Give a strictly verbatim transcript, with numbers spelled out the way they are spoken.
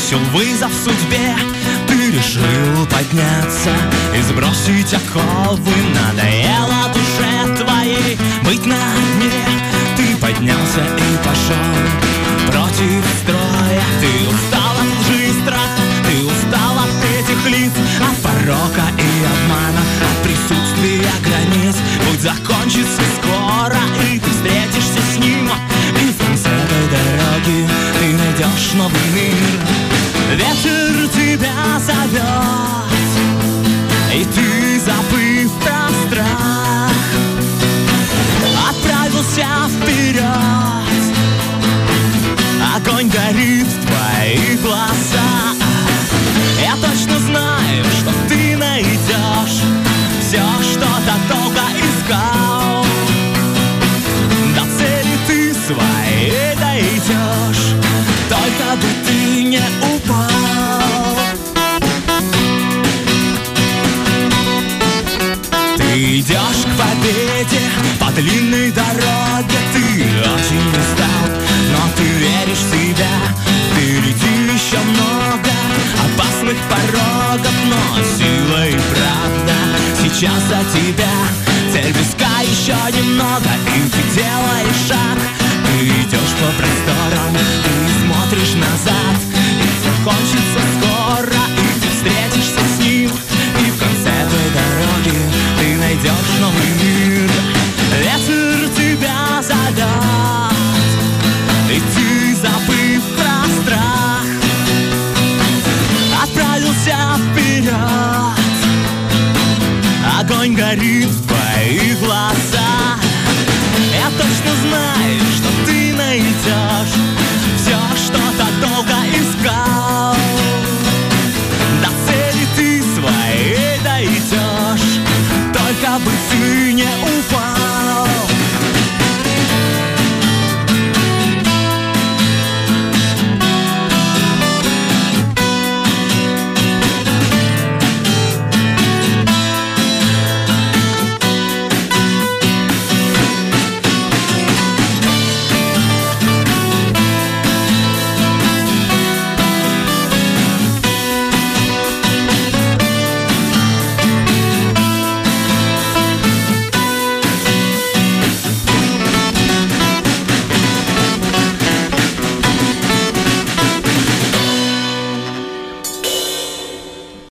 бросил вызов судьбе. Ты решил подняться и сбросить оковы. Надоело душе твоей быть на дне. Ты поднялся и пошел против строя. Ты устал от лжи и страха, ты устал от этих лиц, от порока и обмана, от присутствия границ. Путь закончится скоро, и ты встретишься с ним, и в конце этой дороги ты найдешь новый мир. Ветер тебя зовет, и ты, забыв про страх, отправился вперед. Огонь горит в твоих глазах. Я точно знаю, что ты найдешь все, что так долго искал. До цели ты своей дойдешь, только бы ты не упал. Ты идешь к победе по длинной дороге. Ты очень устал, но ты веришь в себя. Впереди еще много опасных порогов, но сила и правда сейчас за тебя. Цель близка еще немного,